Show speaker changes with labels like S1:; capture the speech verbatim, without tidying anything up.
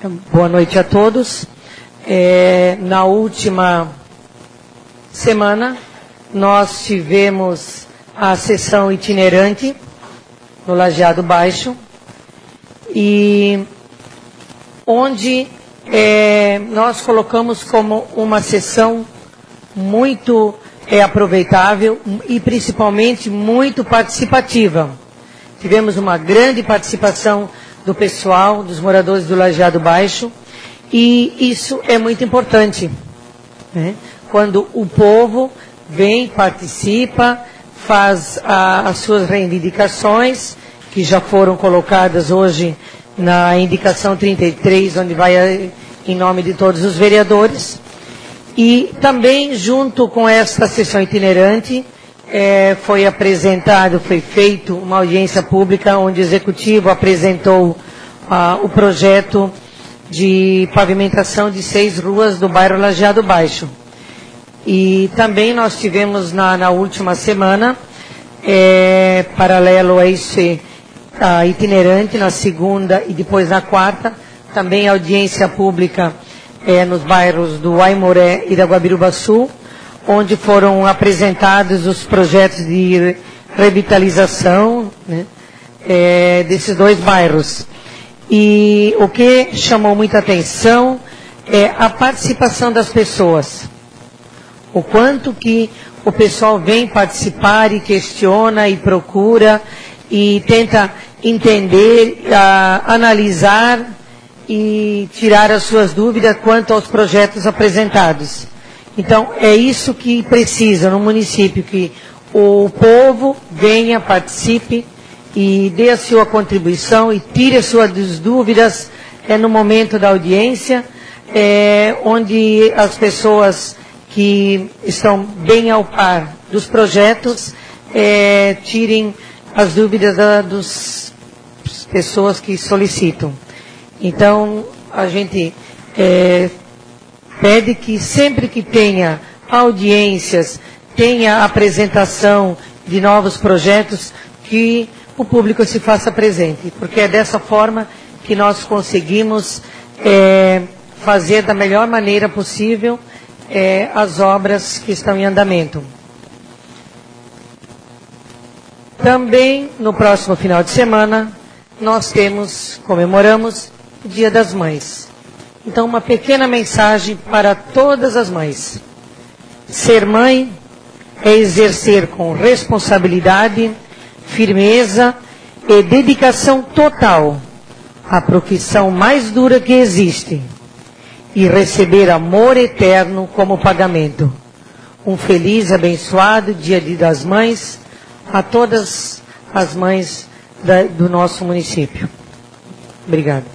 S1: Boa noite a todos. É, na última semana, nós tivemos a sessão itinerante no Lajeado Baixo, e onde é, nós colocamos como uma sessão muito é, aproveitável e principalmente muito participativa. Tivemos uma grande participação do pessoal, dos moradores do Lajeado Baixo, e isso é muito importante, né? Quando o povo vem, participa, faz a, as suas reivindicações, que já foram colocadas hoje na indicação trinta e três, onde vai em nome de todos os vereadores. E também, junto com esta sessão itinerante, é, foi apresentado, foi feito uma audiência pública, onde o Executivo apresentou ah, o projeto de pavimentação de seis ruas do bairro Lajeado Baixo. E também nós tivemos na, na última semana, é, paralelo a esse a itinerante, na segunda e depois na quarta, também audiência pública é, nos bairros do Aimoré e da Guabiruba Sul, onde foram apresentados os projetos de revitalização, né, é, desses dois bairros. E o que chamou muita atenção é a participação das pessoas. O quanto que o pessoal vem participar e questiona e procura e tenta entender, a, analisar e tirar as suas dúvidas quanto aos projetos apresentados. Então, é isso que precisa no município, que o povo venha, participe e dê a sua contribuição e tire as suas dúvidas é, no momento da audiência, é, onde as pessoas que estão bem ao par dos projetos é, tirem as dúvidas da, das pessoas que solicitam. Então, a gente é, pede que sempre que tenha audiências, tenha apresentação de novos projetos, que o público se faça presente, porque é dessa forma que nós conseguimos é, fazer da melhor maneira possível é, as obras que estão em andamento. Também, no próximo final de semana, nós temos, comemoramos o Dia das Mães. Então, uma pequena mensagem para todas as mães. Ser mãe é exercer com responsabilidade, firmeza e dedicação total a profissão mais dura que existe e receber amor eterno como pagamento. Um feliz e abençoado Dia das Mães a todas as mães da, do nosso município. Obrigado.